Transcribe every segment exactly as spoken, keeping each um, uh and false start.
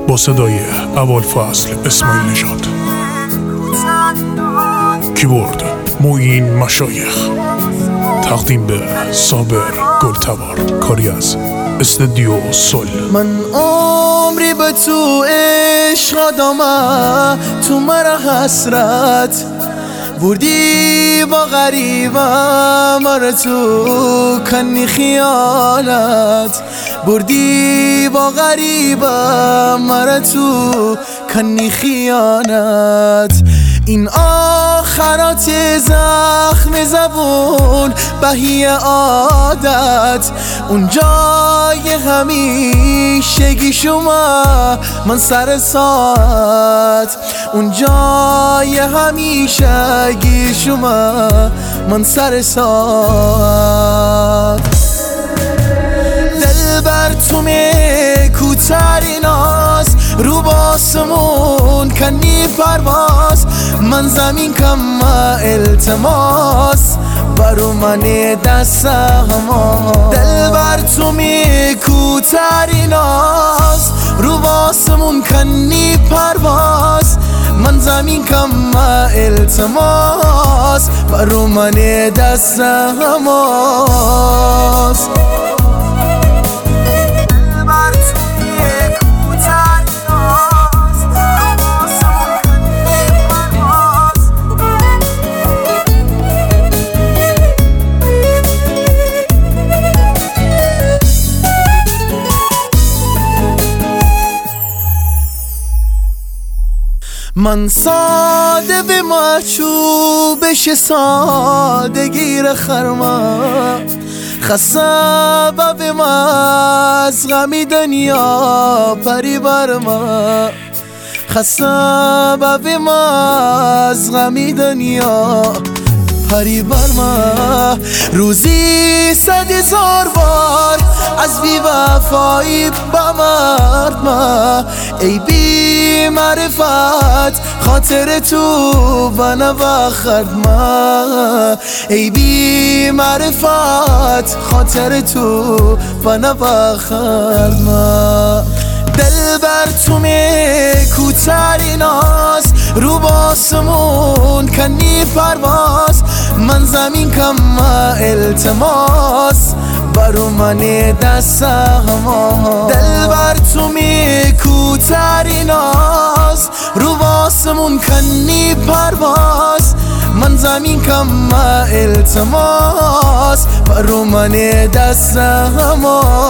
با صدای ابوالفضل اسماعیل نژاد. کیبورد معین مشایخ. تقدیم به صابر گلتبار، کاری از استودیو سل. من عمری به تو عشق آدمه، تو مرا حسرت بردی با غریبم، مرا تو کنی خیانت بردی با غریبم، مرا تو کنی خیانت. این آخرات زخم زبون بهی عادت، اون جای همیشگی شما من سر ساعت، اون جای همیشگی شما من سر ساعت. دل بر تو کوترین است، رو باسمون کنی پرواز، من زمین کم التماس برو من دستم. دل بر تو کوترین است، رو باسمون کنی پرواز، من زمین کم التماس برو من دستم. من ساده به محچوبش سادگیر خرما، خسته به ما از غمی دنیا پری بر ما، خسته به ما از غمی دنیا پری بر ما. روزی صد هزار بار از بی وفایی با مرد ما، ای بی معرفت خاطر تو بنا بخرد ما، ای بی معرفت خاطر تو بنا بخرد ما. دل بر تو کوترین است، رو باسمون کنی پرواز، من زمین کم التماس برو من دستم. دل بر تو کوترین است، رو باسمون کنی پرواز، من زمین کم التماس برو من دستم.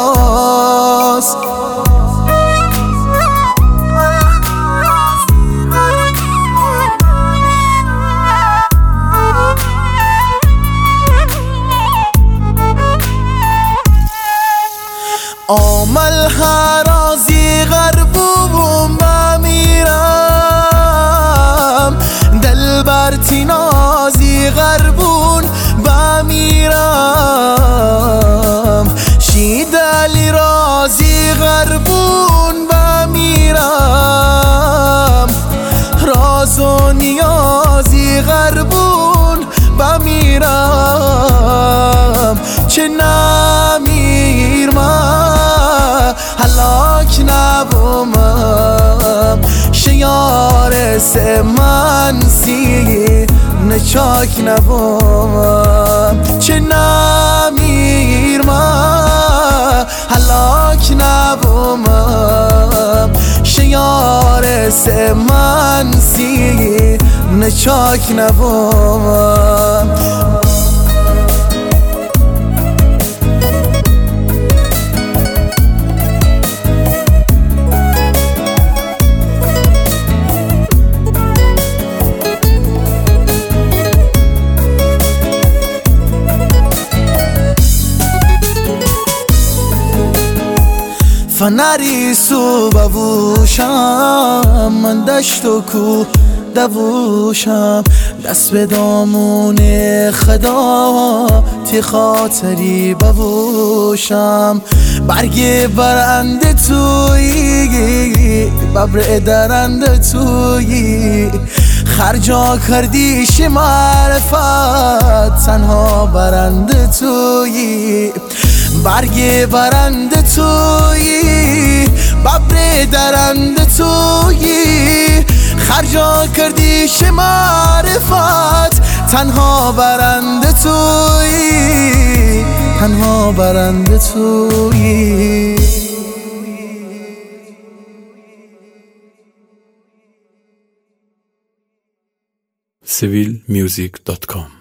آمل هرازی غربوم بمیرم، دل بر تینازی غربون بمیرم، شیدلی رازی غربون بمیرم، راز و نیازی غربون بمیرم. چه نمیر من هلاک نبومم، شیار سه منسی نچاک نبومم. چه نمیر من هلاک نبومم، شیار سه منسی نچاک نبومم. فنری سو ببوشم، من دشت و کو دووشم، دست به دامون خدا تی خاطری ببوشم. برگ برنده تویی، ببر درنده تویی، خرجا کردیش معرفت تنها برنده تویی. برگ برنده تویی، ببر درنده پیش معرفت تنها برنده تویی، تنها برنده تویی. سیویل میوزیک دات کام